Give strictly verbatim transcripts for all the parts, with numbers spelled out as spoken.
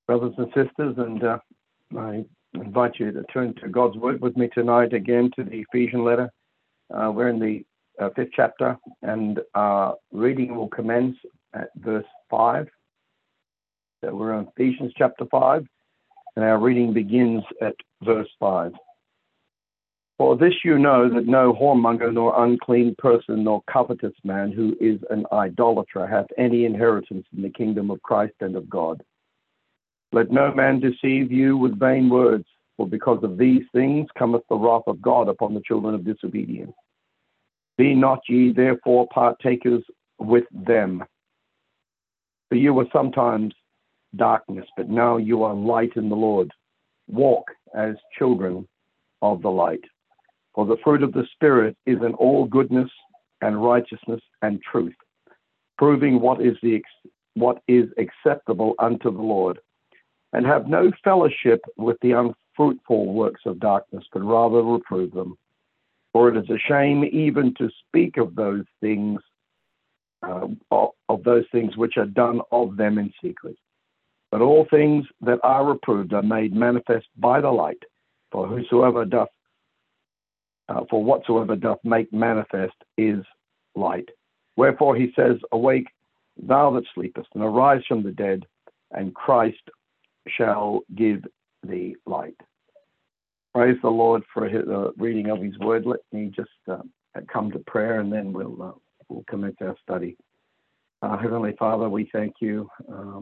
Brothers and sisters, and uh, I invite you to turn to God's Word with me tonight again to the Ephesian letter. Uh, we're in the uh, fifth chapter, and our reading will commence at verse five. So we're on Ephesians chapter five, and our reading begins at verse five. For this you know that no whoremonger, nor unclean person, nor covetous man who is an idolater hath any inheritance in the kingdom of Christ and of God. Let no man deceive you with vain words, for because of these things cometh the wrath of God upon the children of disobedience. Be not ye therefore partakers with them. For you were sometimes darkness, but now you are light in the Lord. Walk as children of the light. For the fruit of the Spirit is in all goodness and righteousness and truth, proving what is the what is acceptable unto the Lord. And have no fellowship with the unfruitful works of darkness, but rather reprove them. For it is a shame even to speak of those things, uh, of, of those things which are done of them in secret. But all things that are reproved are made manifest by the light. For whosoever doth, uh, for whatsoever doth make manifest is light. Wherefore he says, Awake, thou that sleepest, and arise from the dead, and Christ shall give thee light. Praise the Lord for the uh, reading of his word. Let me just uh, come to prayer, and then we'll uh, we'll commence our study. Uh, Heavenly Father, we thank you uh,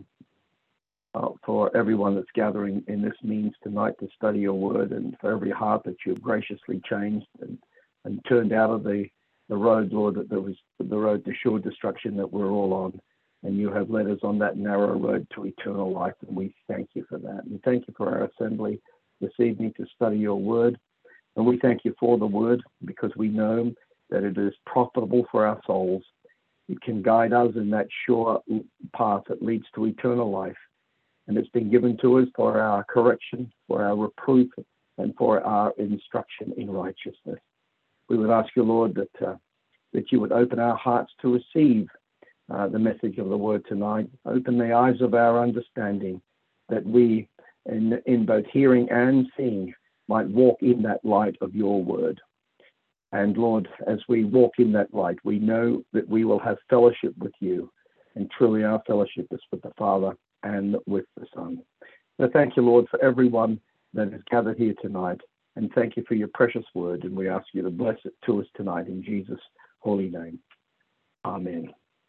uh, for everyone that's gathering in this means tonight to study your word, and for every heart that you've graciously changed and, and turned out of the, the road, Lord, that there was the road to sure destruction that we're all on. And you have led us on that narrow road to eternal life, and we thank you for that. And thank you for our assembly this evening to study your word. And we thank you for the word, because we know that it is profitable for our souls. It can guide us in that sure path that leads to eternal life. And it's been given to us for our correction, for our reproof, and for our instruction in righteousness. We would ask you, Lord, that, uh, that you would open our hearts to receive Uh, the message of the word tonight. Open the eyes of our understanding, that we, in, in both hearing and seeing, might walk in that light of your word. And Lord, as we walk in that light, we know that we will have fellowship with you, and truly our fellowship is with the Father and with the Son. So thank you, Lord, for everyone that is gathered here tonight, and thank you for your precious word, and we ask you to bless it to us tonight in Jesus' holy name. Amen.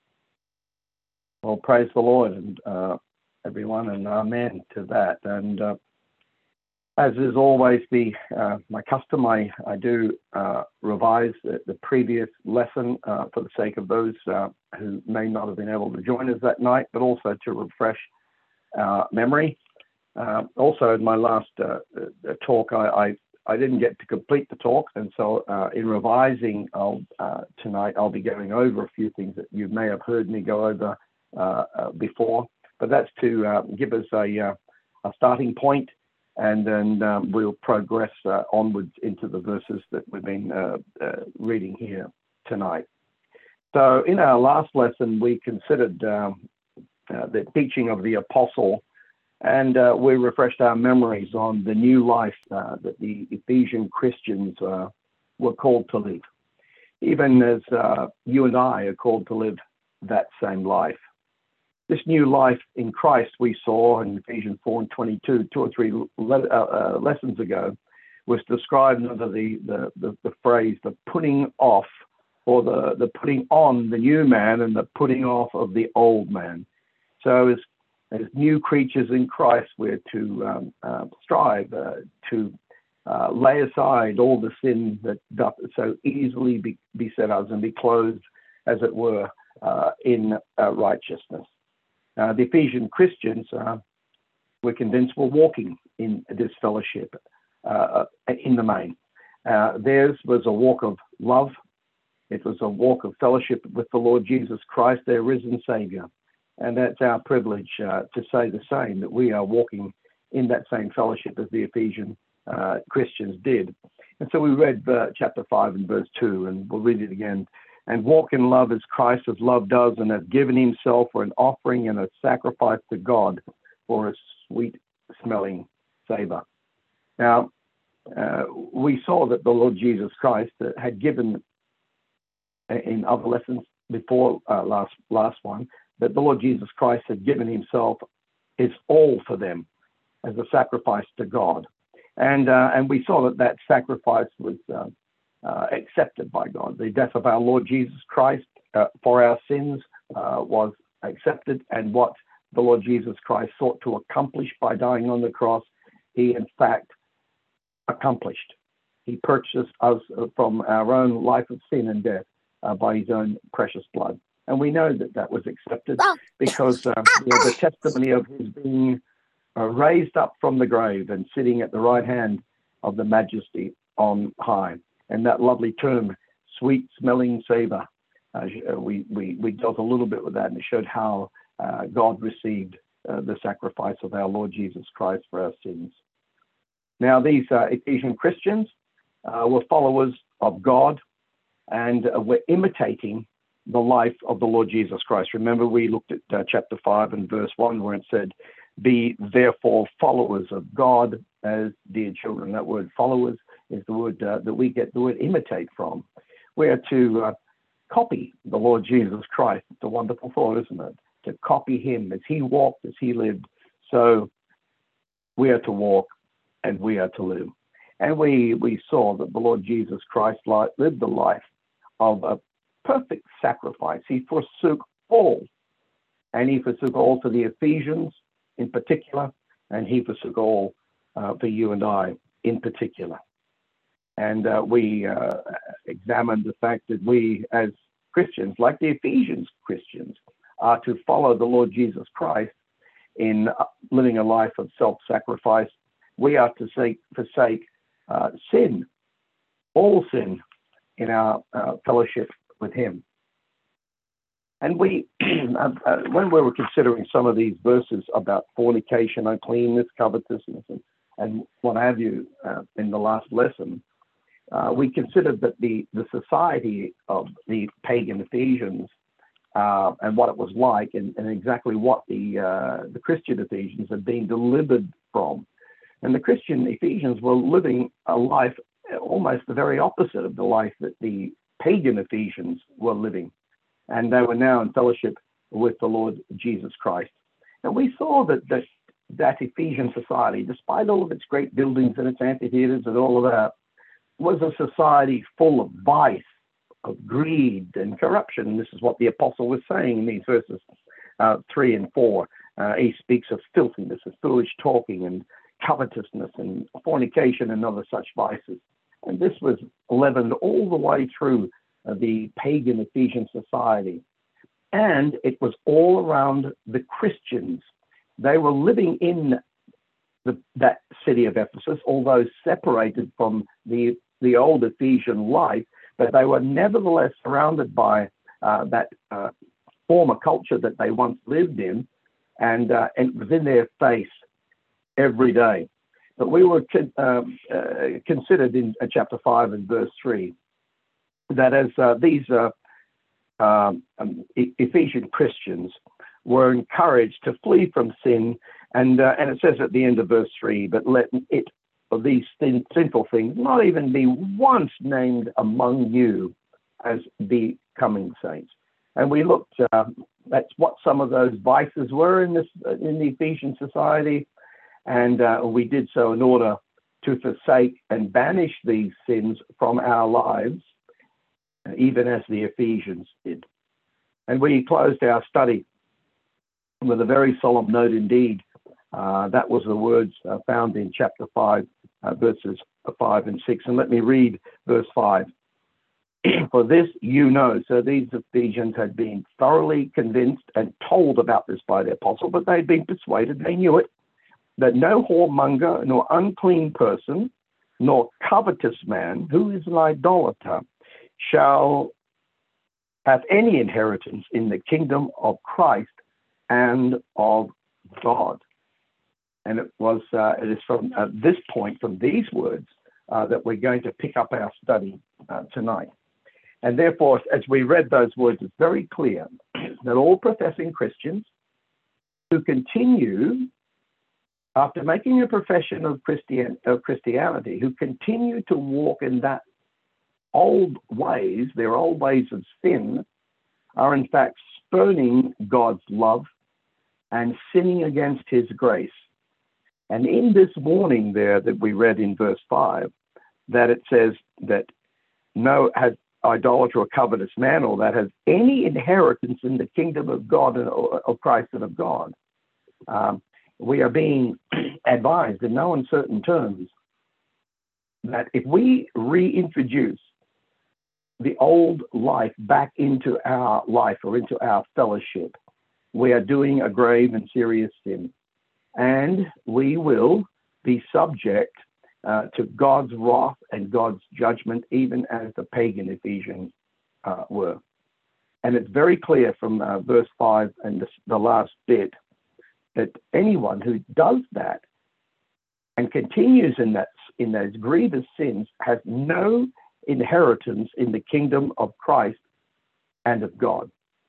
Well, praise the Lord, and uh, everyone, and amen to that. And uh, as is always the uh, my custom, I, I do uh, revise the, the previous lesson uh, for the sake of those uh, who may not have been able to join us that night, but also to refresh uh, memory. Uh, also, in my last uh, talk, I, I, I didn't get to complete the talk, and so uh, in revising I'll, uh, tonight, I'll be going over a few things that you may have heard me go over Uh, uh, before, but that's to uh, give us a, uh, a starting point, and then um, we'll progress uh, onwards into the verses that we've been uh, uh, reading here tonight. So in our last lesson, we considered um, uh, the teaching of the apostle, and uh, we refreshed our memories on the new life uh, that the Ephesian Christians uh, were called to live, even as uh, you and I are called to live that same life. This new life in Christ we saw in Ephesians four and twenty-two, two or three le- uh, uh, lessons ago, was described under the, the, the, the phrase, the putting off, or the, the putting on the new man and the putting off of the old man. So as, as new creatures in Christ, we're to um, uh, strive uh, to uh, lay aside all the sin that doth so easily be, beset us, and be clothed, as it were, uh, in uh, righteousness. Uh, the Ephesian Christians, uh, we're convinced, were walking in this fellowship uh, in the main. Uh, theirs was a walk of love. It was a walk of fellowship with the Lord Jesus Christ, their risen Savior. And that's our privilege uh, to say the same, that we are walking in that same fellowship as the Ephesian uh, Christians did. And so we read uh, chapter five and verse two, and we'll read it again. And walk in love as Christ has loved us and has given himself for an offering and a sacrifice to God for a sweet-smelling savor. Now, uh, we saw that the Lord Jesus Christ uh, had given, in other lessons before uh, last last one, that the Lord Jesus Christ had given himself his all for them as a sacrifice to God. And uh, and we saw that that sacrifice was uh, uh, accepted by God. The death of our Lord Jesus Christ uh, for our sins uh, was accepted, and what the Lord Jesus Christ sought to accomplish by dying on the cross, he in fact accomplished. He purchased us from our own life of sin and death uh, by his own precious blood. And we know that that was accepted because uh, we have the testimony of his being uh, raised up from the grave and sitting at the right hand of the majesty on high. And that lovely term, sweet smelling savor, uh, we, we, we dealt a little bit with that, and it showed how uh, God received uh, the sacrifice of our Lord Jesus Christ for our sins. Now, these uh, Ephesian Christians uh, were followers of God, and uh, were imitating the life of the Lord Jesus Christ. Remember, we looked at uh, chapter five and verse one, where it said, be therefore followers of God as dear children. That word followers is the word uh, that we get the word imitate from. We are to uh, copy the Lord Jesus Christ. It's a wonderful thought, isn't it? To copy him as he walked, as he lived. So we are to walk and we are to live. And we, we saw that the Lord Jesus Christ lived the life of a perfect sacrifice. He forsook all, and he forsook all for the Ephesians in particular, and he forsook all uh, for you and I in particular. And uh, we uh, examined the fact that we as Christians, like the Ephesians Christians, are to follow the Lord Jesus Christ in living a life of self-sacrifice. We are to seek, forsake uh, sin, all sin, in our uh, fellowship with him. And we, uh, uh, when we were considering some of these verses about fornication, uncleanness, covetousness, and, and what have you uh, in the last lesson, uh, we considered that the, the society of the pagan Ephesians uh, and what it was like, and, and exactly what the, uh, the Christian Ephesians had been delivered from. And the Christian Ephesians were living a life almost the very opposite of the life that the pagan Ephesians were living. And they were now in fellowship with the Lord Jesus Christ. And we saw that that, that Ephesian society, despite all of its great buildings and its amphitheaters and all of that, was a society full of vice, of greed and corruption. And this is what the apostle was saying in these verses uh, three and four. Uh, he speaks of filthiness, of foolish talking, and covetousness and fornication and other such vices. And this was leavened all the way through uh, the pagan Ephesian society. And it was all around the Christians. They were living in the, that city of Ephesus, although separated from the, the old Ephesian life, but they were nevertheless surrounded by uh, that uh, former culture that they once lived in, and, uh, and it was in their face every day. But we were um, uh, considered in uh, chapter five and verse three that as uh, these uh, um, um, Ephesian Christians were encouraged to flee from sin, and uh, and it says at the end of verse three, but let it, of these sin, sinful things, not even be once named among you as becoming saints. And we looked uh, at what some of those vices were in this in the Ephesian society. And uh, we did so in order to forsake and banish these sins from our lives, even as the Ephesians did. And we closed our study with a very solemn note indeed. Uh, that was the words uh, found in chapter five, uh, verses five and six. And let me read verse five. For this you know. So these Ephesians had been thoroughly convinced and told about this by the apostle, but they'd been persuaded, they knew it, that no whoremonger, nor unclean person, nor covetous man, who is an idolater, shall have any inheritance in the kingdom of Christ and of God. And it was uh, it is from uh, this point, from these words, uh, that we're going to pick up our study uh, tonight. And therefore, as we read those words, it's very clear that all professing Christians who continue after making a profession of, Christian, of Christianity, who continue to walk in that old ways, their old ways of sin, are in fact spurning God's love and sinning against his grace. And in this warning there that we read in verse five, that it says that no has idolater or covetous man or that has any inheritance in the kingdom of God and of Christ and of God. Um, we are being advised in no uncertain terms that if we reintroduce the old life back into our life or into our fellowship, we are doing a grave and serious sin. And we will be subject uh, to God's wrath and God's judgment, even as the pagan Ephesians uh, were. And it's very clear from uh, verse five and the, the last bit that anyone who does that and continues in that in those grievous sins has no inheritance in the kingdom of Christ and of God.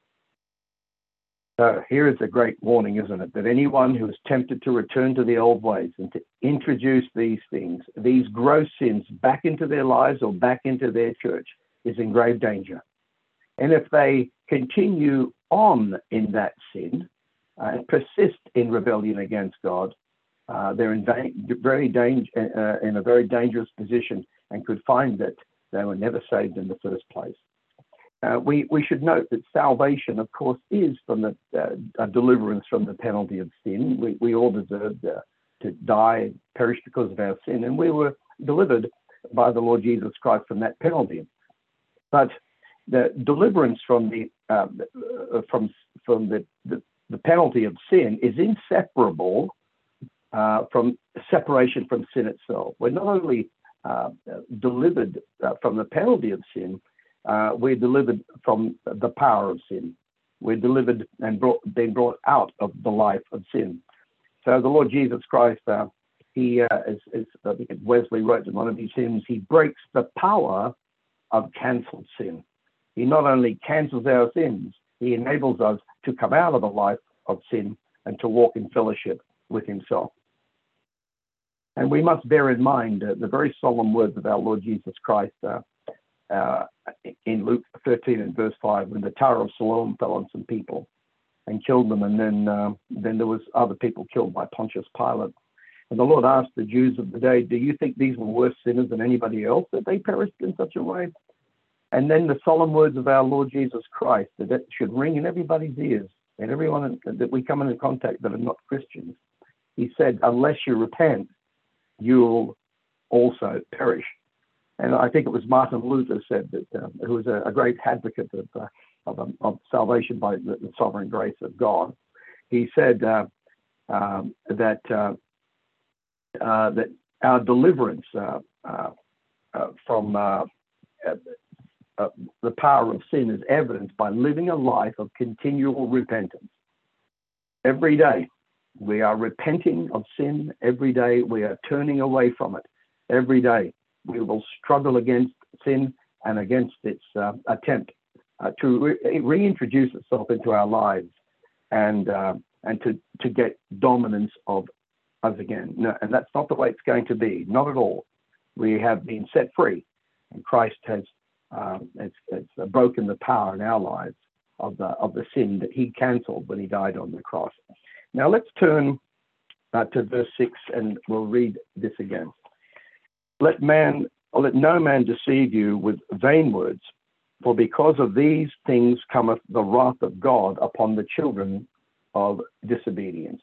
So here is a great warning, isn't it? That anyone who is tempted to return to the old ways and to introduce these things, these gross sins, back into their lives or back into their church is in grave danger. And if they continue on in that sin uh, and persist in rebellion against God, uh, they're in da- very dang- uh, in a very dangerous position and could find that they were never saved in the first place. Uh, we, we should note that salvation, of course, is from the uh, a deliverance from the penalty of sin. We, we all deserved uh, to die, perish because of our sin, and we were delivered by the Lord Jesus Christ from that penalty. But the deliverance from the uh, from from the, the the penalty of sin is inseparable uh, from separation from sin itself. We're not only uh, delivered uh, from the penalty of sin, uh, we're delivered from the power of sin. We're delivered and brought, been brought out of the life of sin. So the Lord Jesus Christ, uh, he, uh, as, as I think Wesley wrote in one of his hymns, he breaks the power of cancelled sin. He not only cancels our sins, he enables us to come out of the life of sin and to walk in fellowship with himself. And we must bear in mind uh, the very solemn words of our Lord Jesus Christ uh, uh, in Luke thirteen and verse five, when the Tower of Siloam fell on some people and killed them, and then uh, then there was other people killed by Pontius Pilate. And the Lord asked the Jews of the day, do you think these were worse sinners than anybody else, that they perished in such a way? And then the solemn words of our Lord Jesus Christ, that it should ring in everybody's ears, and everyone that we come into contact that are not Christians. He said, unless you repent, you'll also perish. And I think it was Martin Luther said that, uh, who was a, a great advocate of, uh, of, um, of salvation by the, the sovereign grace of God. He said uh, um, that uh, uh, that our deliverance uh, uh, uh, from uh, uh, uh, the power of sin is evidenced by living a life of continual repentance. Every day we are repenting of sin. Every day we are turning away from it. Every day we will struggle against sin and against its uh, attempt uh, to re- reintroduce itself into our lives and uh, and to, to get dominance of us again. No, and that's not the way it's going to be, not at all. We have been set free, and Christ has uh, it's, it's uh, broken the power in our lives of the of the sin that he cancelled when he died on the cross. Now let's turn uh, to verse six, and we'll read this again. Let man, or let no man deceive you with vain words, for because of these things cometh the wrath of God upon the children of disobedience.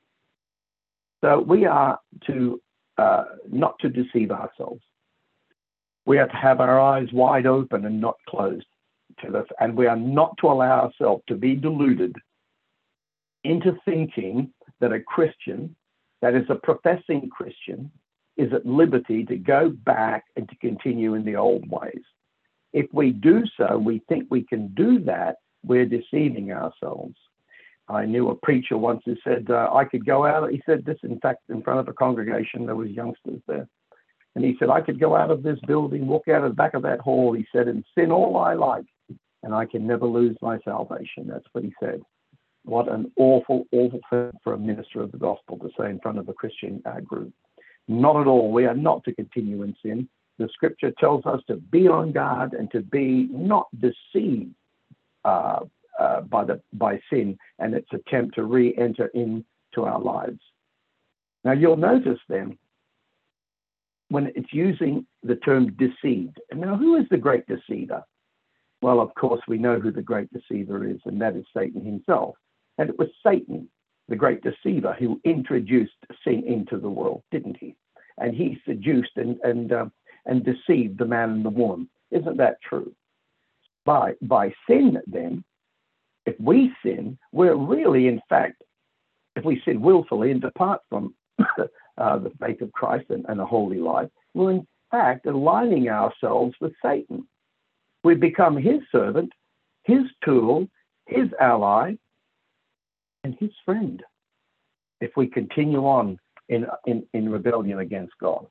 So we are to uh, not to deceive ourselves. We are to have our eyes wide open and not closed to this, and we are not to allow ourselves to be deluded into thinking that a Christian, that is a professing Christian, is at liberty to go back and to continue in the old ways. If we do so, we think we can do that, we're deceiving ourselves. I knew a preacher once who said, uh, I could go out, he said this, in fact, in front of a congregation, there was youngsters there. And he said, I could go out of this building, walk out of the back of that hall, he said, and sin all I like, and I can never lose my salvation. That's what he said. What an awful, awful thing for a minister of the gospel to say in front of a Christian uh, group. Not at all. We are not to continue in sin. The scripture tells us to be on guard and to be not deceived uh, uh, by the by sin and its attempt to re-enter into our lives. Now you'll notice then when it's using the term deceived. And now who is the great deceiver? Well, of course, we know who the great deceiver is, and that is Satan himself. And it was Satan, the great deceiver, who introduced sin into the world, didn't he? And he seduced and and uh, and deceived the man and the woman. Isn't that true? By by sin, then, if we sin, we're really, in fact, if we sin willfully and depart from uh, the faith of Christ and, and a holy life, we're in fact aligning ourselves with Satan. We become his servant, his tool, his ally, and his friend if we continue on in, in, in rebellion against God.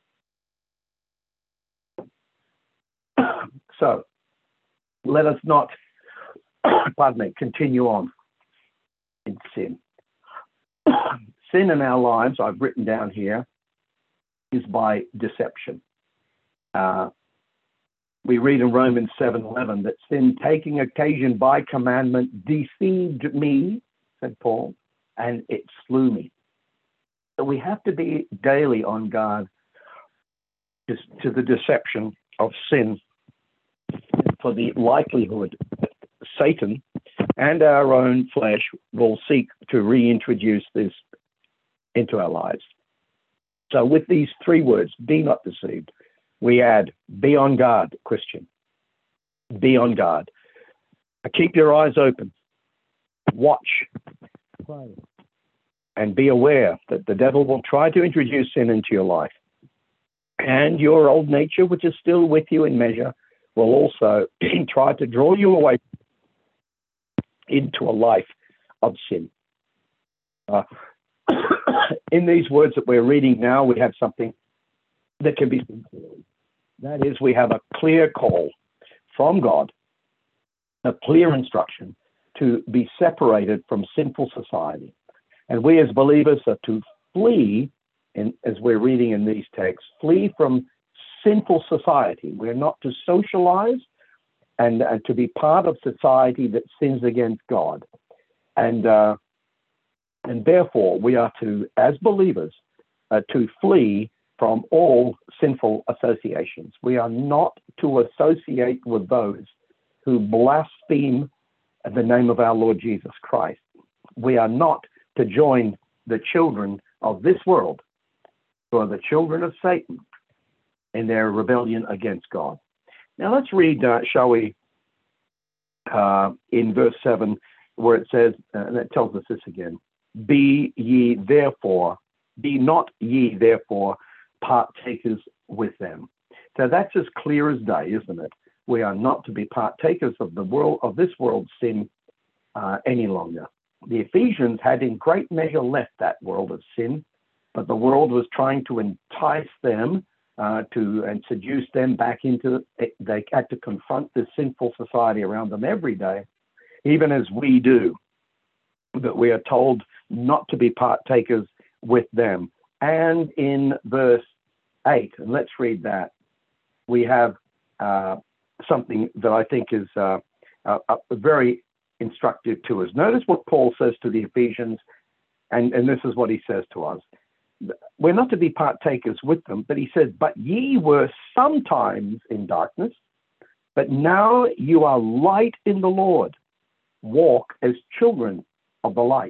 So let us not, pardon me, continue on in sin. Sin in our lives, I've written down here, is by deception. Uh, we read in Romans seven eleven that sin, taking occasion by commandment, deceived me, said Paul, and it slew me. So we have to be daily on guard to, to the deception of sin, for the likelihood that Satan and our own flesh will seek to reintroduce this into our lives. So with these three words, be not deceived, we add, be on guard, Christian. Be on guard. Keep your eyes open. Watch. Pray. And be aware that the devil will try to introduce sin into your life. And your old nature, which is still with you in measure, will also try to draw you away into a life of sin. Uh, in these words that we're reading now, we have something that can be seen clearly. That is, we have a clear call from God, a clear instruction to be separated from sinful society. And we as believers are to flee, in, as we're reading in these texts, flee from sinful society. We're not to socialize and, and to be part of society that sins against God. And, uh, and therefore, we are to, as believers, uh, to flee from all sinful associations. We are not to associate with those who blaspheme the name of our Lord Jesus Christ. We are not to join the children of this world, who are the children of Satan, in their rebellion against God. Now let's read, uh, shall we, uh, in verse seven, where it says, uh, and it tells us this again, be ye therefore, be not ye therefore partakers with them. So that's as clear as day, isn't it? We are not to be partakers of the world, of this world's sin uh, any longer. The Ephesians had in great measure left that world of sin, but the world was trying to entice them uh, to and seduce them back into it. They had to confront this sinful society around them every day, even as we do. But we are told not to be partakers with them. And in verse eight, and let's read that, we have uh, something that I think is uh, uh, uh, very instructive to us. Notice what Paul says to the Ephesians, and, and this is what he says to us. We're not to be partakers with them, but he says, but ye were sometimes in darkness, but now you are light in the Lord. Walk as children of the light.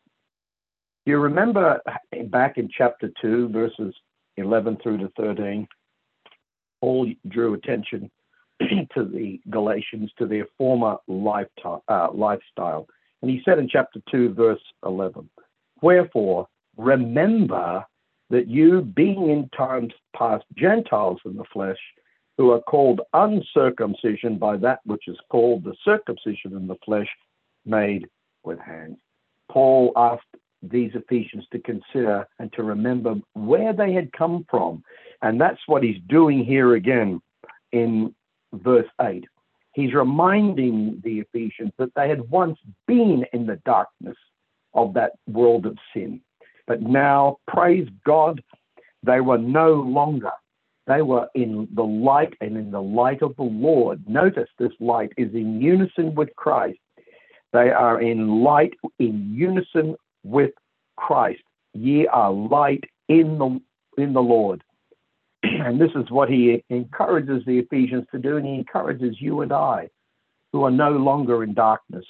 Do you remember back in chapter two, verses eleven through to thirteen, Paul drew attention to the Galatians, to their former lifetime, uh, lifestyle. And he said in chapter two, verse eleven, wherefore, remember that you, being in times past Gentiles in the flesh, who are called uncircumcision by that which is called the circumcision in the flesh, made with hands. Paul asked these Ephesians to consider and to remember where they had come from. And that's what he's doing here again in verse eight. He's reminding the Ephesians that they had once been in the darkness of that world of sin. But now, praise God, they were no longer. They were in the light and in the light of the Lord. Notice this light is in unison with Christ. They are in light in unison with Christ. Ye are light in the in the Lord. And this is what he encourages the Ephesians to do, and he encourages you and I, who are no longer in darkness,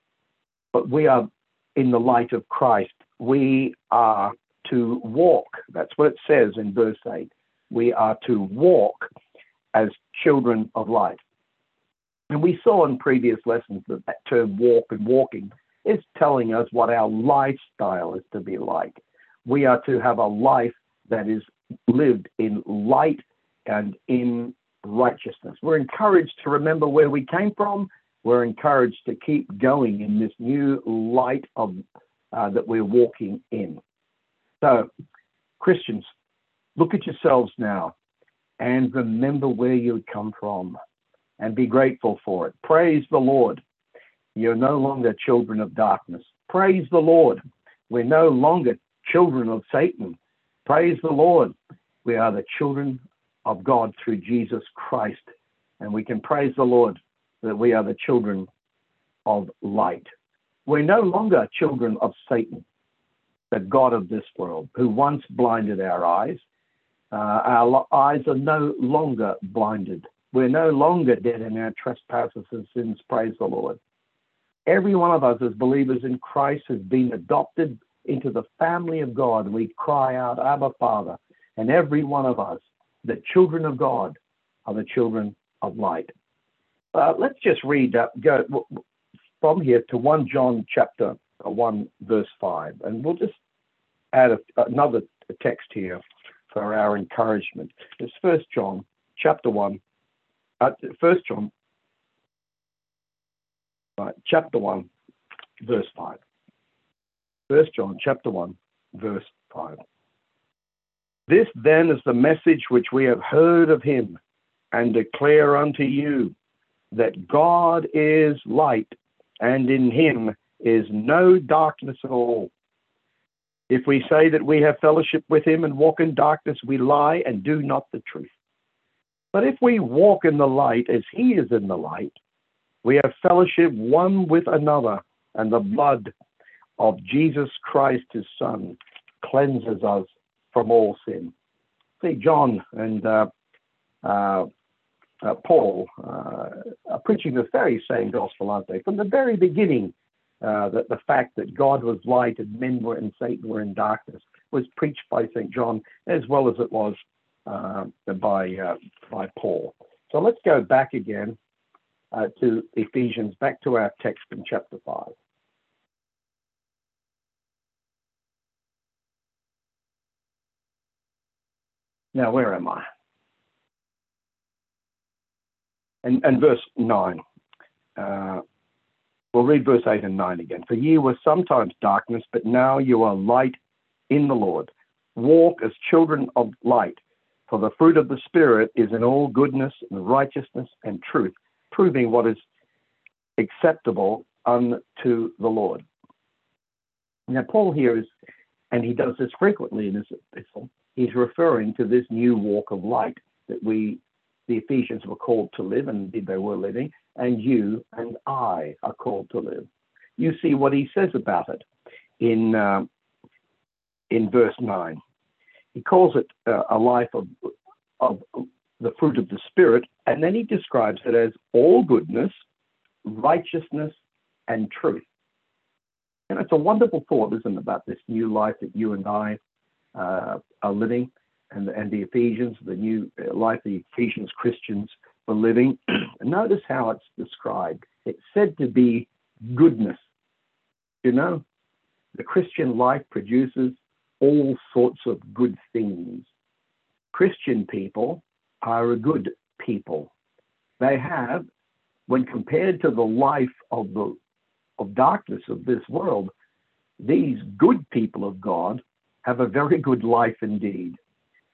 but we are in the light of Christ. We are to walk. That's what it says in verse eight. We are to walk as children of light. And we saw in previous lessons that that term walk and walking is telling us what our lifestyle is to be like. We are to have a life that is lived in light and in righteousness. We're encouraged to remember where we came from. We're encouraged to keep going in this new light of uh, that we're walking in. So, Christians, look at yourselves now and remember where you come from and be grateful for it. Praise the Lord. You're no longer children of darkness. Praise the Lord. We're no longer children of Satan. Praise the Lord. We are the children of God through Jesus Christ. And we can praise the Lord that we are the children of light. We're no longer children of Satan, the God of this world, who once blinded our eyes. Uh, our eyes are no longer blinded. We're no longer dead in our trespasses and sins. Praise the Lord. Every one of us as believers in Christ has been adopted into the family of God. We cry out, Abba, Father. And every one of us, the children of God, are the children of light. Uh, let's just read, uh, go from here to First John chapter one, verse five. And we'll just add a, another text here for our encouragement. It's First John chapter one, uh, First John uh, chapter one, verse five. First John chapter one, verse five. This then is the message which we have heard of him and declare unto you, that God is light, and in him is no darkness at all. If we say that we have fellowship with him and walk in darkness, we lie and do not the truth. But if we walk in the light as he is in the light, we have fellowship one with another, and the blood of Jesus Christ, his Son, cleanses us from all sin. See, John and uh, uh, uh, Paul uh, are preaching the very same gospel, aren't they? From the very beginning, uh, that the fact that God was light and men were and Satan were in darkness was preached by Saint John as well as it was uh, by uh, by Paul. So let's go back again uh, to Ephesians, back to our text in chapter five. Now, where am I? And, and verse nine. Uh, we'll read verse eight and nine again. For ye were sometimes darkness, but now you are light in the Lord. Walk as children of light, for the fruit of the Spirit is in all goodness and righteousness and truth, proving what is acceptable unto the Lord. Now, Paul here is, and he does this frequently in his epistle, he's referring to this new walk of light that we, the Ephesians, were called to live, and indeed they were living, and you and I are called to live. You see what he says about it in uh, in verse nine. He calls it uh, a life of, of the fruit of the Spirit, and then he describes it as all goodness, righteousness, and truth. And it's a wonderful thought, isn't it, about this new life that you and I uh, are living, and, and the Ephesians, the new life the Ephesians Christians were living. Notice how it's described. It's said to be goodness. You know, the Christian life produces all sorts of good things. Christian people are a good people. They have, when compared to the life of the of darkness of this world, these good people of God have a very good life indeed.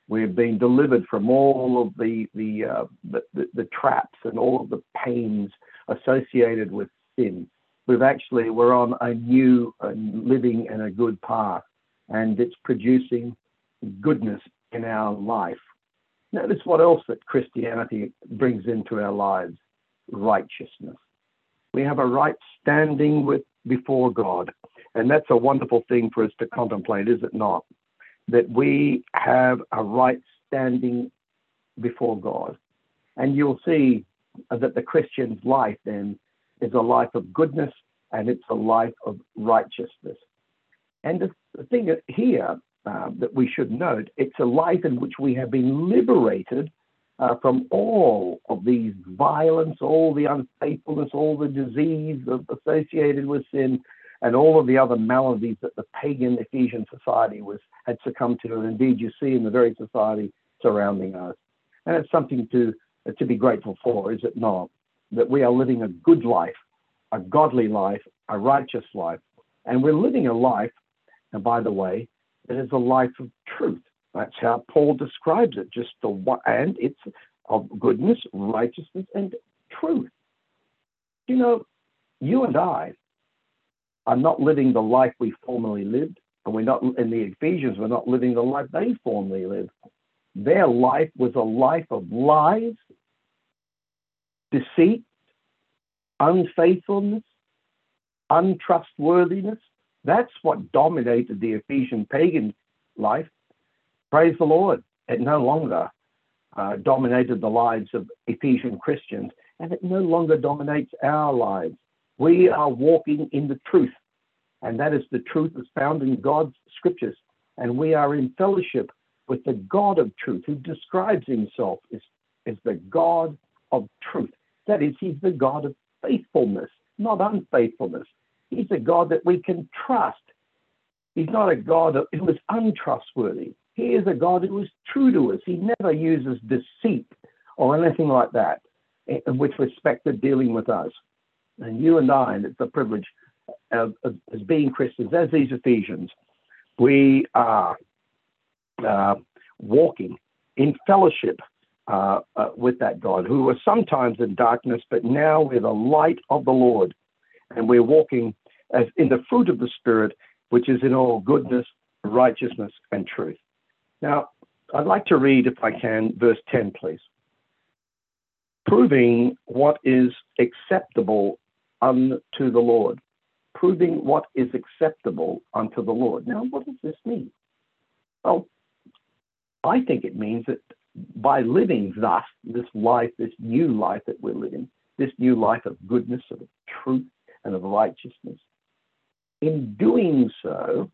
We've been delivered from all of the the, uh, the, the the traps and all of the pains associated with sin. We've actually we're on a new uh, living and a good path, and it's producing goodness in our life. Notice what else that Christianity brings into our lives: righteousness. We have a right standing with before God, and that's a wonderful thing for us to contemplate, is it not? That we have a right standing before God. And you'll see that the Christian's life then is a life of goodness, and it's a life of righteousness. And the, the thing here uh, that we should note, it's a life in which we have been liberated uh, from all of these violence, all the unfaithfulness, all the disease associated with sin, and all of the other maladies that the pagan Ephesian society was had succumbed to, and indeed you see in the very society surrounding us. And it's something to to be grateful for, is it not? That we are living a good life, a godly life, a righteous life, and we're living a life, and by the way, it is a life of truth. That's how Paul describes it, just the one, and it's of goodness, righteousness, and truth. You know, you and I are not living the life we formerly lived, and we're not, in the Ephesians, we're not living the life they formerly lived. Their life was a life of lies, deceit, unfaithfulness, untrustworthiness. That's what dominated the Ephesian pagan life. Praise the Lord. It no longer uh, dominated the lives of Ephesian Christians, and it no longer dominates our lives. We are walking in the truth, and that is the truth that's found in God's scriptures. And we are in fellowship with the God of truth, who describes himself as, as the God of truth. That is, he's the God of faithfulness, not unfaithfulness. He's a God that we can trust. He's not a God who is untrustworthy. He is a God who is true to us. He never uses deceit or anything like that in which respect to dealing with us. And you and I, and it's a privilege of, of, as being Christians, as these Ephesians, we are uh, walking in fellowship uh, uh, with that God, who was sometimes in darkness, but now we're the light of the Lord. And we're walking as in the fruit of the Spirit, which is in all goodness, righteousness, and truth. Now, I'd like to read, if I can, verse ten, please. Proving what is acceptable unto the Lord. Proving what is acceptable unto the Lord. Now, what does this mean? Well, I think it means that by living thus, this life, this new life that we're living, this new life of goodness, of truth, and of righteousness, in doing so,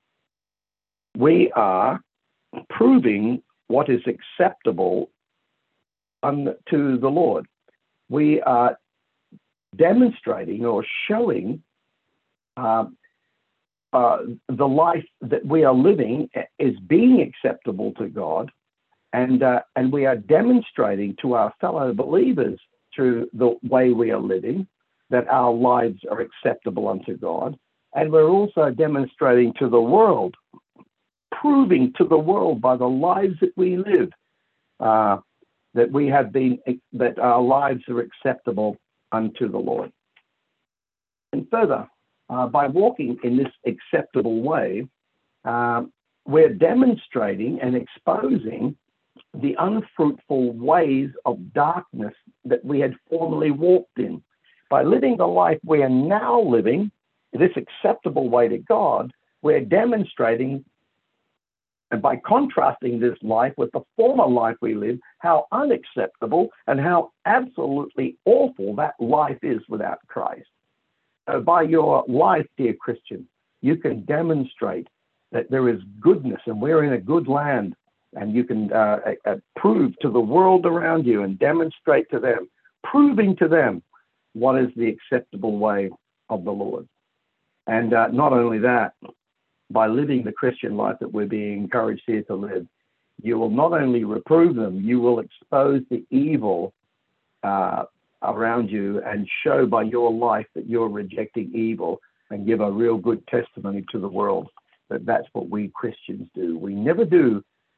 we are proving what is acceptable unto the Lord. We are demonstrating or showing uh, uh, the life that we are living is being acceptable to God, and uh, and we are demonstrating to our fellow believers through the way we are living that our lives are acceptable unto God, and we're also demonstrating to the world, proving to the world by the lives that we live, uh, that we have been, that our lives are acceptable unto the Lord. And further, uh, by walking in this acceptable way, uh, we're demonstrating and exposing the unfruitful ways of darkness that we had formerly walked in. By living the life we are now living, this acceptable way to God, we're demonstrating, and by contrasting this life with the former life we lived, how unacceptable and how absolutely awful that life is without Christ. So by your life, dear Christian, you can demonstrate that there is goodness and we're in a good land, and you can uh, uh, prove to the world around you and demonstrate to them, proving to them what is the acceptable way of the Lord. And uh, not only that, by living the Christian life that we're being encouraged here to live, you will not only reprove them, you will expose the evil uh, around you and show by your life that you're rejecting evil, and give a real good testimony to the world that that's what we Christians do. We never do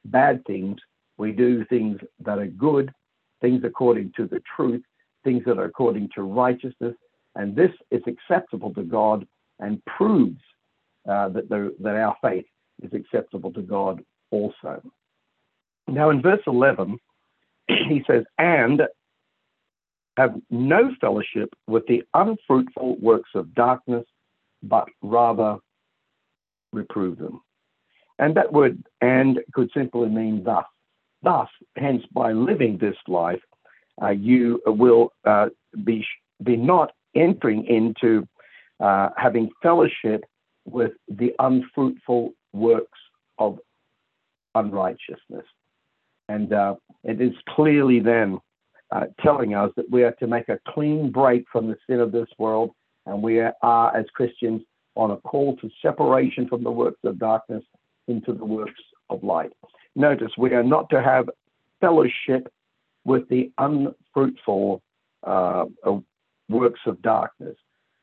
bad things. We do things that are good, things according to the truth, things that are according to righteousness. And this is acceptable to God and proves uh, that, the, that our faith is acceptable to God also. Now in verse eleven, he says, and have no fellowship with the unfruitful works of darkness, but rather reprove them. And that word and could simply mean thus. Thus, hence, by living this life, uh, you will uh, be, be not entering into uh, having fellowship with the unfruitful works of unrighteousness. And uh, it is clearly then uh, telling us that we are to make a clean break from the sin of this world, and we are, as Christians, on a call to separation from the works of darkness into the works of light. Notice, we are not to have fellowship with the unfruitful uh, works of darkness.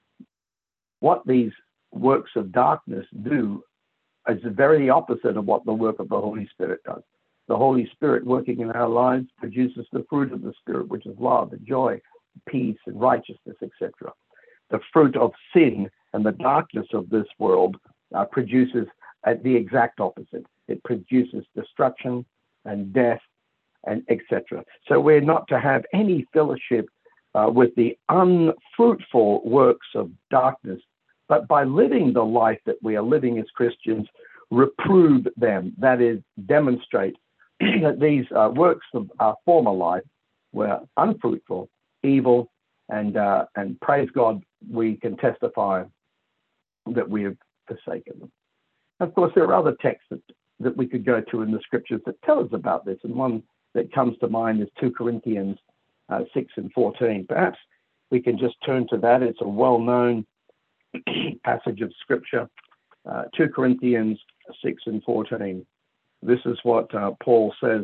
What these works of darkness do is the very opposite of what the work of the Holy Spirit does. The Holy Spirit working in our lives produces the fruit of the Spirit, which is love and joy, peace and righteousness, et cetera. The fruit of sin and the darkness of this world uh, produces uh, the exact opposite. It produces destruction and death and et cetera. So we're not to have any fellowship uh, with the unfruitful works of darkness, but by living the life that we are living as Christians, reprove them. That is, demonstrate that these uh, works of our former life were unfruitful, evil, and uh, and praise God, we can testify that we have forsaken them. Of course, there are other texts that, that we could go to in the scriptures that tell us about this, and one that comes to mind is two Corinthians uh, six and fourteen. Perhaps we can just turn to that. It's a well-known passage of scripture, uh, two Corinthians six and fourteen. This is what uh, Paul says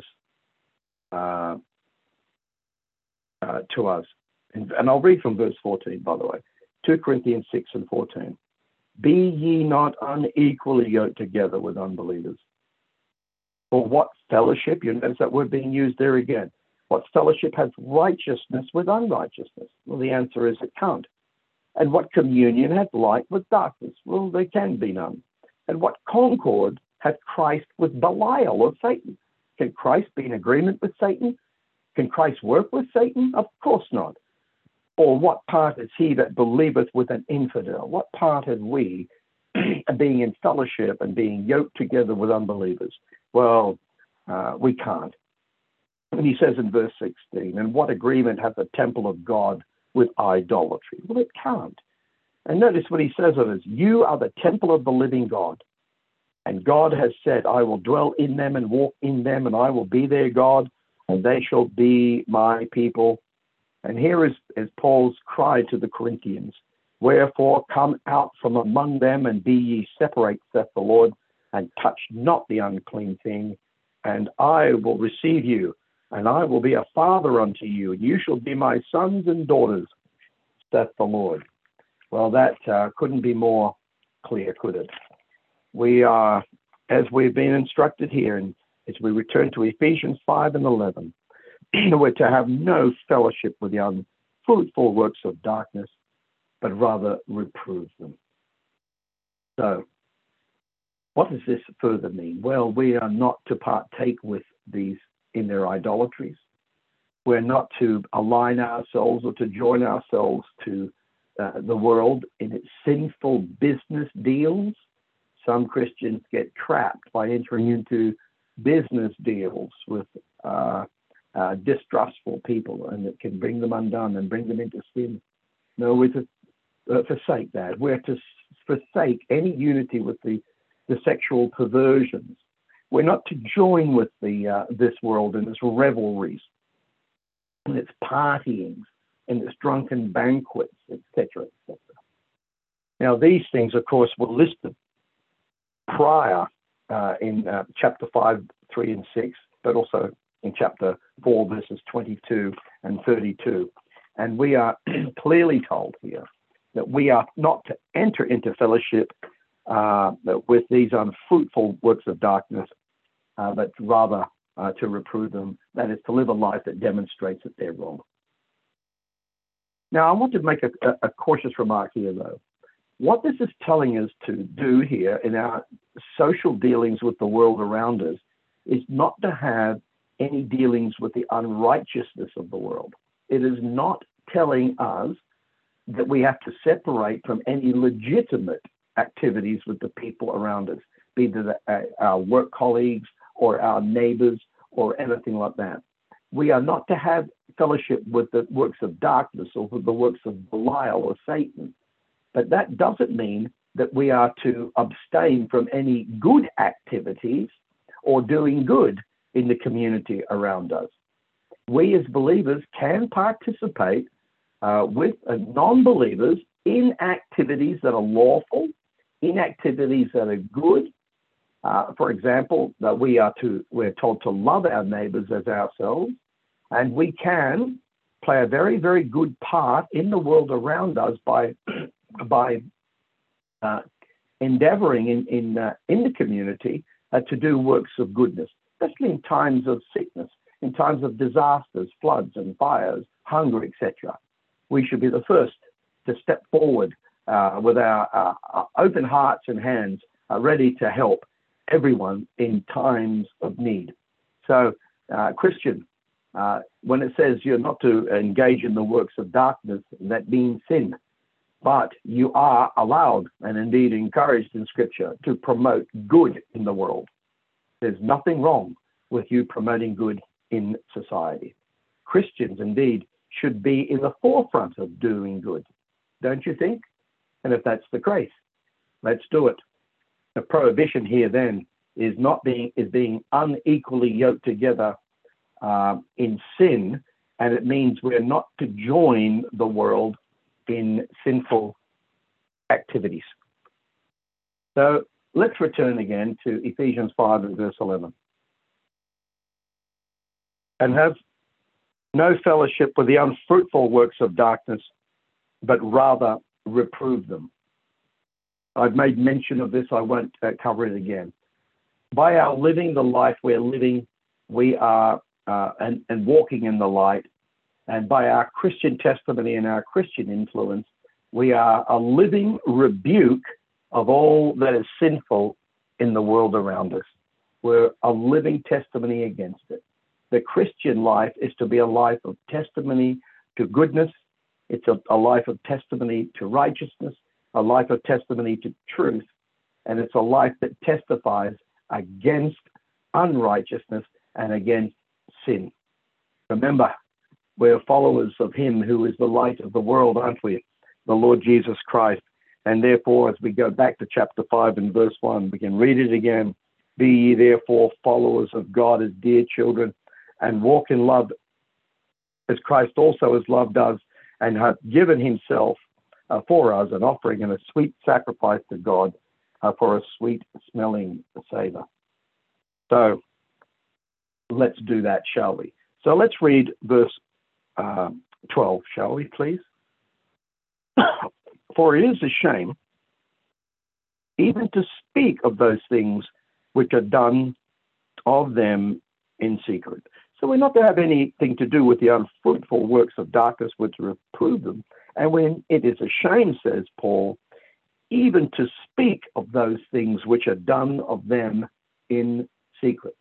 uh, uh, to us. And, and I'll read from verse fourteen, by the way. two Corinthians six and fourteen. Be ye not unequally yoked together with unbelievers. For what fellowship, you notice that word being used there again, what fellowship has righteousness with unrighteousness? Well, the answer is it can't. And what communion hath light with darkness? Well, there can be none. And what concord hath Christ with Belial or Satan? Can Christ be in agreement with Satan? Can Christ work with Satan? Of course not. Or what part is he that believeth with an infidel? What part have we being in fellowship and being yoked together with unbelievers? Well, uh, we can't. And he says in verse sixteen, and what agreement hath the temple of God with idolatry? Well, it can't. And notice what he says of us. You are the temple of the living God. And God has said, I will dwell in them and walk in them, and I will be their God, and they shall be my people. And here is, is Paul's cry to the Corinthians. Wherefore come out from among them and be ye separate, saith the Lord, and touch not the unclean thing, and I will receive you, and I will be a father unto you, and you shall be my sons and daughters, saith the Lord. Well, that uh, couldn't be more clear, could it? We are, as we've been instructed here, and as we return to Ephesians five and eleven, we're to have no fellowship with the unfruitful works of darkness, but rather reprove them. So, what does this further mean? Well, we are not to partake with these in their idolatries. We're not to align ourselves or to join ourselves to uh, the world in its sinful business deals. Some Christians get trapped by entering into business deals with uh, uh, distrustful people, and it can bring them undone and bring them into sin. No, we're to uh, forsake that. We're to forsake any unity with the, the sexual perversions. We're not to join with the uh, this world in its revelries, in its partyings, in its drunken banquets, et cetera, et cetera. Now, these things, of course, were listed prior uh, in uh, chapter five, three, and six, but also in chapter four, verses twenty-two and thirty-two. And we are clearly told here that we are not to enter into fellowship uh, with these unfruitful works of darkness, uh, but rather uh, to reprove them. That is, to live a life that demonstrates that they're wrong. Now, I want to make a, a, a cautious remark here, though. What this is telling us to do here in our social dealings with the world around us is not to have any dealings with the unrighteousness of the world. It is not telling us that we have to separate from any legitimate activities with the people around us, be it our work colleagues or our neighbors or anything like that. We are not to have fellowship with the works of darkness or with the works of Belial or Satan. But that doesn't mean that we are to abstain from any good activities or doing good in the community around us. We as believers can participate uh, with uh, non-believers in activities that are lawful, in activities that are good. Uh, for example, that we are to, we're told to love our neighbors as ourselves, and we can play a very, very good part in the world around us by, by uh, endeavoring in, in, uh, in the community uh, to do works of goodness, especially in times of sickness, in times of disasters, floods and fires, hunger, et cetera. We should be the first to step forward uh, with our, our, our open hearts and hands, uh, ready to help everyone in times of need. So, uh, Christian, uh, when it says you're not to engage in the works of darkness, that means sin. But you are allowed and indeed encouraged in Scripture to promote good in the world. There's nothing wrong with you promoting good in society. Christians indeed should be in the forefront of doing good, don't you think? And if that's the case, let's do it. The prohibition here then is not being is being unequally yoked together uh, in sin, and it means we're not to join the world in sinful activities. So let's return again to Ephesians five and verse eleven. And have no fellowship with the unfruitful works of darkness, but rather reprove them. I've made mention of this, I won't uh, cover it again. By our living the life we're living, we are uh, and, and walking in the light, and by our Christian testimony and our Christian influence, we are a living rebuke of all that is sinful in the world around us. We're a living testimony against it. The Christian life is to be a life of testimony to goodness. It's a, a life of testimony to righteousness, a life of testimony to truth, and it's a life that testifies against unrighteousness and against sin. Remember, we're followers of him who is the light of the world, aren't we? The Lord Jesus Christ. And therefore, as we go back to chapter five and verse one, we can read it again. Be ye therefore followers of God as dear children, and walk in love as Christ also has loved us and hath given himself uh, for us, an offering and a sweet sacrifice to God uh, for a sweet smelling savor. So let's do that, shall we? So let's read verse uh, twelve, shall we, please? For it is a shame even to speak of those things which are done of them in secret. So we're not to have anything to do with the unfruitful works of darkness, which reprove them. And when it is a shame, says Paul, even to speak of those things which are done of them in secret.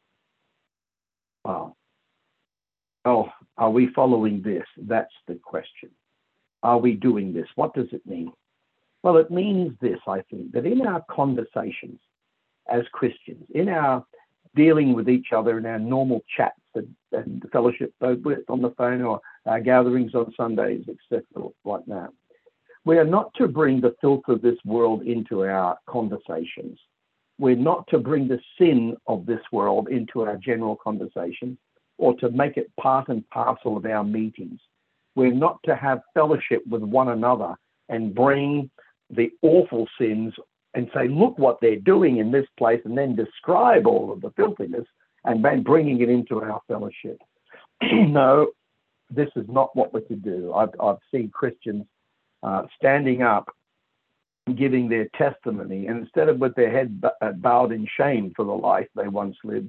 Wow. Oh, are we following this? That's the question. Are we doing this? What does it mean? Well, it means this, I think, that in our conversations as Christians, in our dealing with each other in our normal chats and, and fellowship, both on the phone or our gatherings on Sundays, et cetera, like that, we are not to bring the filth of this world into our conversations. We're not to bring the sin of this world into our general conversations or to make it part and parcel of our meetings. We're not to have fellowship with one another and bring the awful sins and say, look what they're doing in this place, and then describe all of the filthiness and then bringing it into our fellowship. No, this is not what we're to do. I've, I've seen Christians uh, standing up and giving their testimony, and instead of with their head bowed in shame for the life they once lived,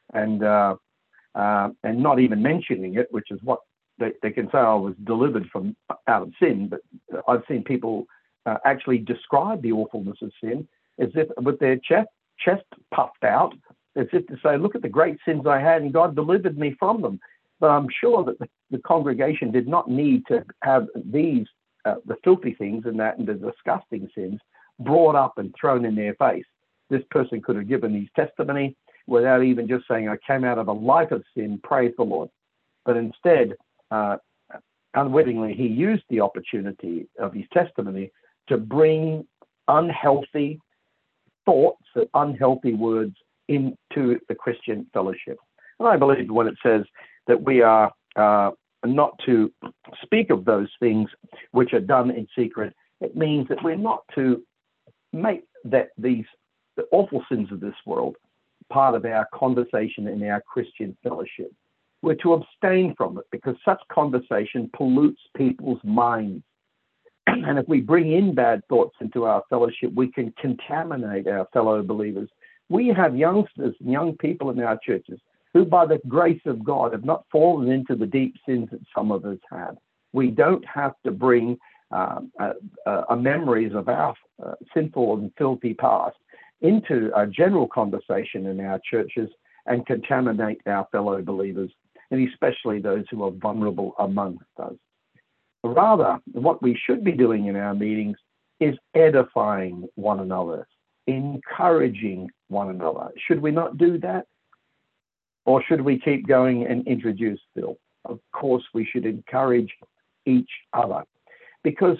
and uh, uh, and not even mentioning it, which is what they, they can say, I was delivered from out of sin. But I've seen people uh, actually describe the awfulness of sin as if with their chest chest puffed out, as if to say, look at the great sins I had and God delivered me from them. But I'm sure that the, the congregation did not need to have these, uh, the filthy things and that and the disgusting sins brought up and thrown in their face. This person could have given his testimony without even just saying, I came out of a life of sin, praise the Lord. But instead, uh, unwittingly, he used the opportunity of his testimony to bring unhealthy thoughts and unhealthy words into the Christian fellowship. And I believe when it says that we are uh, not to speak of those things which are done in secret, it means that we're not to make that these the awful sins of this world part of our conversation in our Christian fellowship. We're to abstain from it because such conversation pollutes people's minds. And if we bring in bad thoughts into our fellowship, we can contaminate our fellow believers. We have youngsters and young people in our churches who, by the grace of God, have not fallen into the deep sins that some of us have. We don't have to bring um, uh, uh, memories of our uh, sinful and filthy past into a general conversation in our churches and contaminate our fellow believers, and especially those who are vulnerable amongst us. Rather, what we should be doing in our meetings is edifying one another, encouraging one another. Should we not do that? Or should we keep going and introduce Phil? Of course, we should encourage each other. Because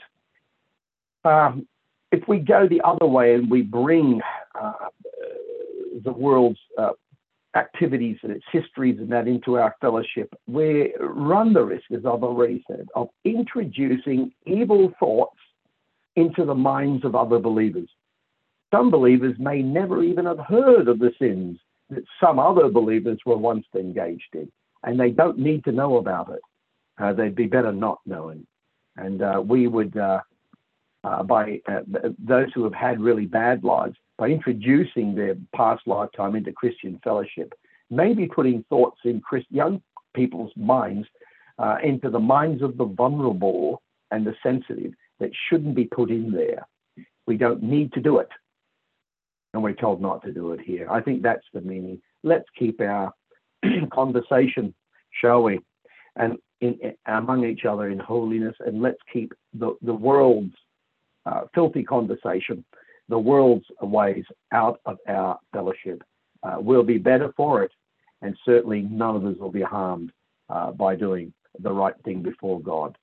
um, if we go the other way and we bring uh, the world's uh, activities and its histories and that into our fellowship, we run the risk, as I've already said, of introducing evil thoughts into the minds of other believers. Some believers may never even have heard of the sins that some other believers were once engaged in, and they don't need to know about it. Uh, they'd be better not knowing. And uh, we would, uh, uh, by uh, those who have had really bad lives, by introducing their past lifetime into Christian fellowship, maybe putting thoughts in Christ- young people's minds uh, into the minds of the vulnerable and the sensitive that shouldn't be put in there. We don't need to do it. And we're told not to do it here. I think that's the meaning. Let's keep our conversation showing and in, in, among each other in holiness, and let's keep the, the world's uh, filthy conversation, the world's ways out of our fellowship. Uh, we'll be better for it, and certainly none of us will be harmed uh, by doing the right thing before God.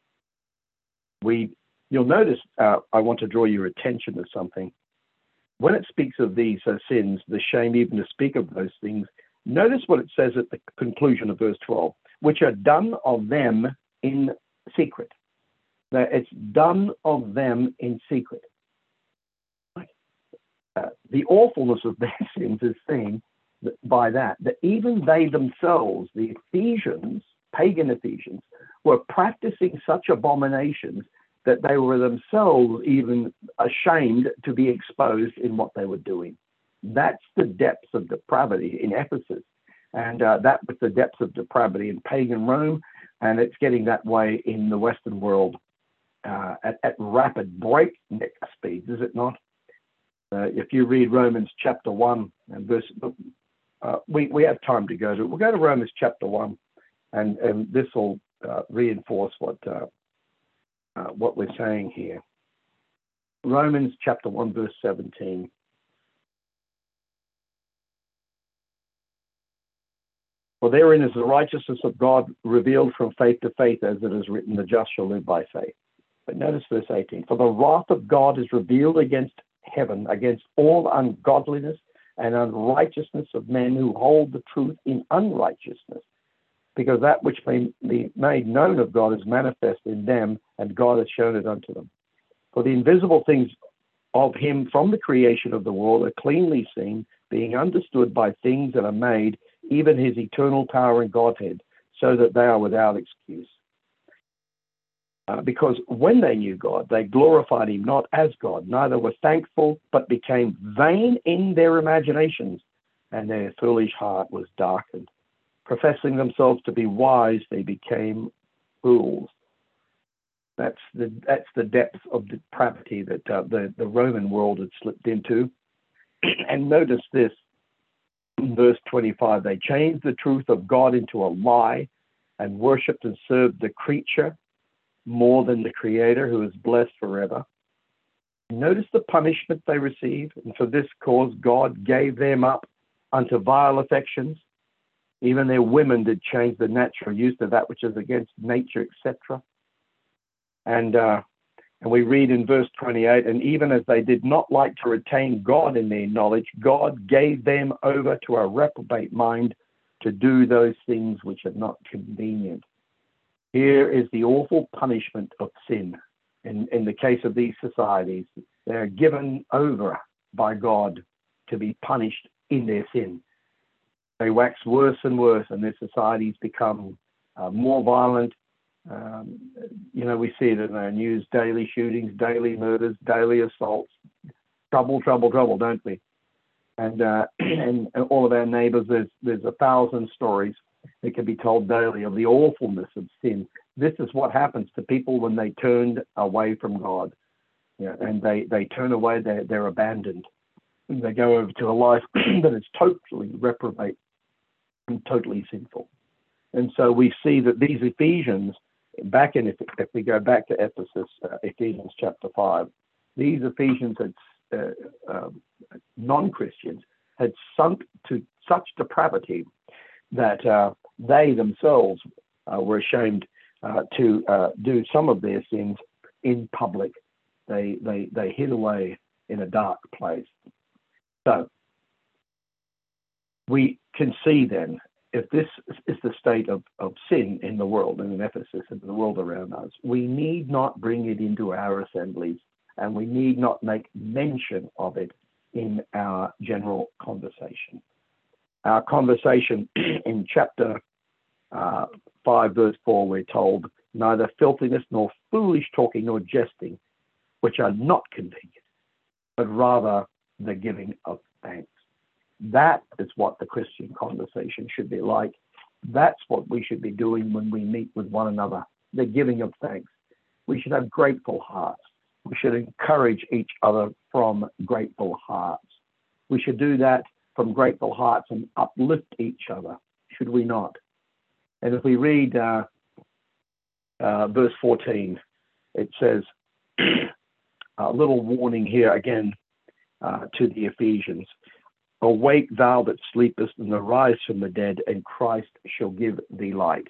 We, you'll notice, uh, I want to draw your attention to something. When it speaks of these uh, sins, the shame even to speak of those things, notice what it says at the conclusion of verse twelve, which are done of them in secret. That it's done of them in secret. Uh, the awfulness of their sins is seen by that, that even they themselves, the Ephesians, pagan Ephesians, were practicing such abominations that they were themselves even ashamed to be exposed in what they were doing. That's the depths of depravity in Ephesus. And uh, that was the depths of depravity in pagan Rome, and it's getting that way in the Western world uh, at, at rapid breakneck speeds, is it not? Uh, if you read Romans chapter one and verse, uh, we, we have time to go to it. We'll go to Romans chapter one, and, and this will uh, reinforce what uh, uh, what we're saying here. Romans chapter one, verse seventeen. For therein is the righteousness of God revealed from faith to faith, as it is written, the just shall live by faith. But notice verse eighteen. For the wrath of God is revealed against heaven, against all ungodliness and unrighteousness of men who hold the truth in unrighteousness, because that which may be made known of God is manifest in them, and God has shown it unto them. For the invisible things of him from the creation of the world are cleanly seen, being understood by things that are made, even his eternal power and Godhead, so that they are without excuse. Uh, because when they knew God, they glorified him not as God, neither were thankful, but became vain in their imaginations, and their foolish heart was darkened. Professing themselves to be wise, they became fools. That's the that's the depth of depravity that uh, the the Roman world had slipped into. And notice this in verse twenty-five: they changed the truth of God into a lie, and worshipped and served the creature more than the Creator, who is blessed forever. Notice the punishment they received, and for this cause God gave them up unto vile affections. Even their women did change the natural use of that which is against nature, et cetera. And uh, and we read in verse twenty-eight, and even as they did not like to retain God in their knowledge, God gave them over to a reprobate mind to do those things which are not convenient. Here is the awful punishment of sin. In, in the case of these societies, they're given over by God to be punished in their sin. They wax worse and worse, and their societies become uh, more violent. Um, you know, we see it in our news: daily shootings, daily murders, daily assaults. Trouble, trouble, trouble, don't we? And uh, and, and all of our neighbours, there's there's a thousand stories that can be told daily of the awfulness of sin. This is what happens to people when they turn away from God. You know, and they, they turn away, they're, they're abandoned. And they go over to a life that is totally reprobate and totally sinful. And so we see that these Ephesians, back in, if, if we go back to Ephesus, uh, Ephesians chapter five, these Ephesians had, uh, uh, non-Christians, had sunk to such depravity that uh, they themselves uh, were ashamed uh, to uh, do some of their sins in public. They, they, they hid away in a dark place. So we can see then, if this is the state of, of sin in the world, and in Ephesus and in the world around us, we need not bring it into our assemblies, and we need not make mention of it in our general conversation. Our conversation in chapter uh, five, verse four, we're told, neither filthiness nor foolish talking nor jesting, which are not convenient, but rather the giving of thanks. That is what the Christian conversation should be like. That's what we should be doing when we meet with one another, the giving of thanks. We should have grateful hearts. We should encourage each other from grateful hearts. We should do that from grateful hearts and uplift each other, should we not? And if we read uh, uh, verse fourteen, it says, a little warning here again uh, to the Ephesians. Awake thou that sleepest, and arise from the dead, and Christ shall give thee light.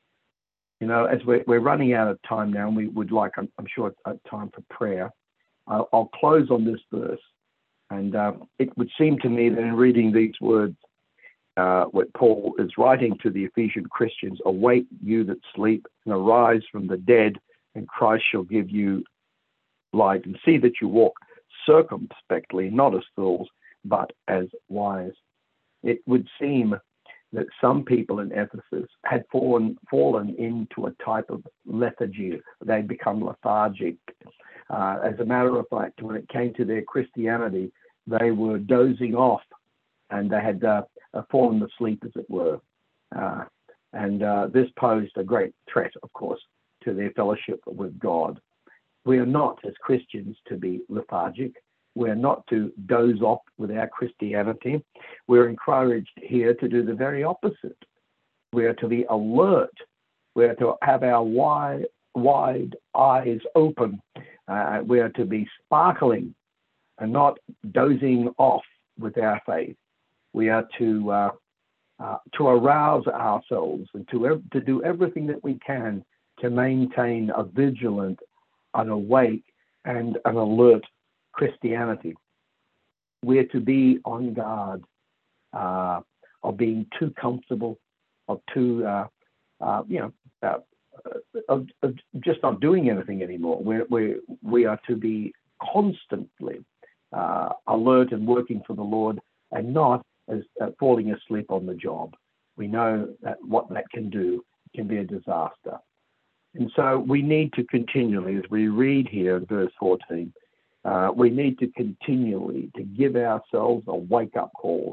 You know, as we're, we're running out of time now, and we would like, I'm, I'm sure, a time for prayer. I'll, I'll close on this verse. And uh, it would seem to me that in reading these words, uh, what Paul is writing to the Ephesian Christians, awake you that sleep, and arise from the dead, and Christ shall give you light, and see that you walk circumspectly, not as fools, but as wise. It would seem that some people in Ephesus had fallen fallen into a type of lethargy. They'd become lethargic. Uh, as a matter of fact, when it came to their Christianity, they were dozing off, and they had uh, fallen asleep, as it were. Uh, and uh, this posed a great threat, of course, to their fellowship with God. We are not, as Christians, to be lethargic. We're not to doze off with our Christianity. We're encouraged here to do the very opposite. We're to be alert. We're to have our wide, wide eyes open. Uh, we're to be sparkling and not dozing off with our faith. We are to uh, uh, to arouse ourselves and to to do everything that we can to maintain a vigilant, an awake, and an alert Christianity. We're to be on guard uh, of being too comfortable, of too, uh, uh, you know, uh, of, of just not doing anything anymore. We're, we're, we are to be constantly uh, alert and working for the Lord, and not as uh, falling asleep on the job. We know that what that can do can be a disaster. And so we need to continually, as we read here in verse fourteen, uh, we need to continually to give ourselves a wake-up call.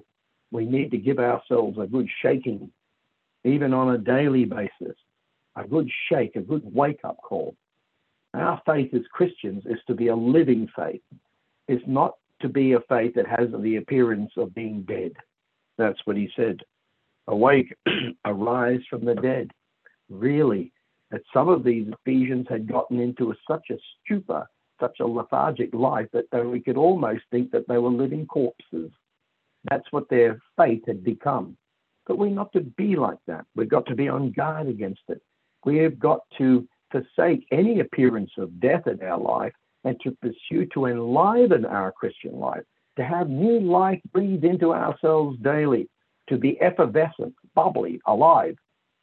We need to give ourselves a good shaking, even on a daily basis, a good shake, a good wake-up call. Our faith as Christians is to be a living faith. It's not to be a faith that has the appearance of being dead. That's what he said. Awake, arise from the dead. Really, that some of these Ephesians had gotten into a, such a stupor, such a lethargic life that they, we could almost think that they were living corpses. That's what their faith had become. But we're not to be like that. We've got to be on guard against it. We have got to forsake any appearance of death in our life and to pursue to enliven our Christian life, to have new life breathed into ourselves daily, to be effervescent, bubbly, alive,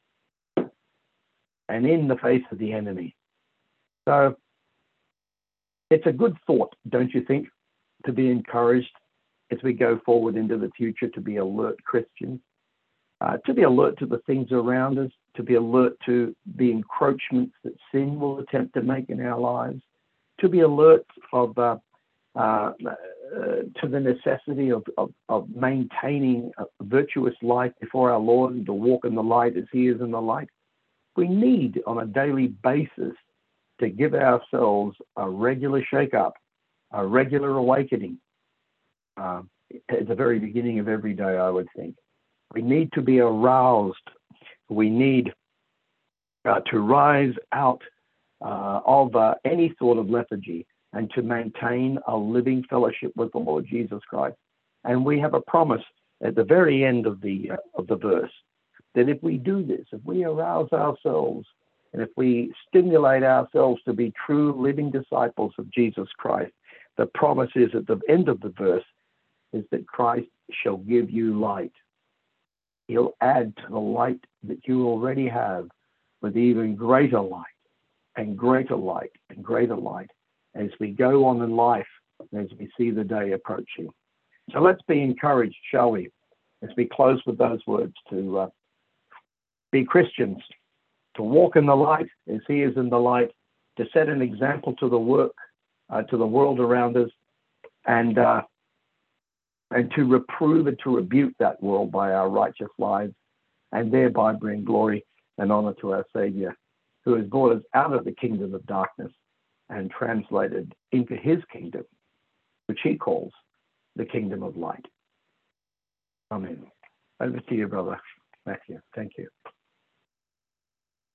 and in the face of the enemy. So it's a good thought, don't you think, to be encouraged as we go forward into the future, to be alert Christians, uh, to be alert to the things around us, to be alert to the encroachments that sin will attempt to make in our lives, to be alert of uh, uh, uh, to the necessity of, of, of maintaining a virtuous life before our Lord and to walk in the light as he is in the light. We need on a daily basis to give ourselves a regular shake-up, a regular awakening. Uh, at the very beginning of every day, I would think. We need to be aroused. We need uh, to rise out uh, of uh, any sort of lethargy and to maintain a living fellowship with the Lord Jesus Christ. And we have a promise at the very end of the uh, of the verse that if we do this, if we arouse ourselves, and if we stimulate ourselves to be true living disciples of Jesus Christ, the promise is at the end of the verse is that Christ shall give you light. He'll add to the light that you already have with even greater light and greater light and greater light as we go on in life, as we see the day approaching. So let's be encouraged, shall we, as we close with those words, to uh, be Christians, to walk in the light as he is in the light, to set an example to the work, uh, to the world around us, and uh, and to reprove and to rebuke that world by our righteous lives, and thereby bring glory and honor to our Savior, who has brought us out of the kingdom of darkness and translated into his kingdom, which he calls the kingdom of light. Amen. Over to you, Brother Matthew. Thank you.